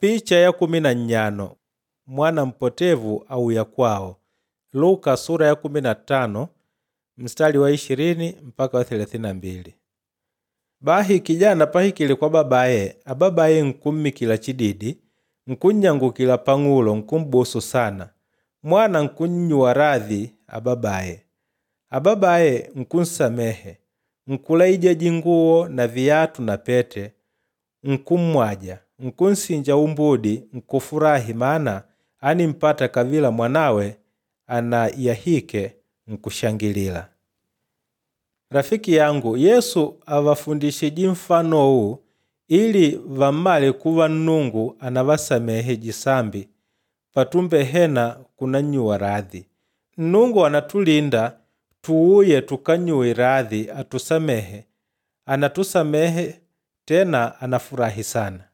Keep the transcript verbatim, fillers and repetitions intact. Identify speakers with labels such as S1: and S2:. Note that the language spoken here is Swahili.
S1: Picha ya kumi na nyano. Mwana mpotevu au ya kwao. Luka sura ya kumi na tano mstari wa ishirini mpaka wa thelathini na mbili. Bahi kijana pahikile kwa babaye, ababaye nkummikila chididi, nkunyangukila pang'ulo nkumbusu sana. Mwana nkunywa radhi ababaye. Ababaye nkunsamehe, nkulaija jinguo na viatu na pete, nkumwaja, nkunsinja umbudi, nkufurahi maana ani mpata kavila mwanawe ana yahike nkushangilila. Rafiki yangu, Yesu avafundishe jimfano huu ili vamale kuva Nnungu anavasamehe jisambi patumbe hena kunanyuwa radhi. Nnungu anatulinda tuuye tukanyuwe radhi atusamehe, anatusamehe tena anafurahi sana.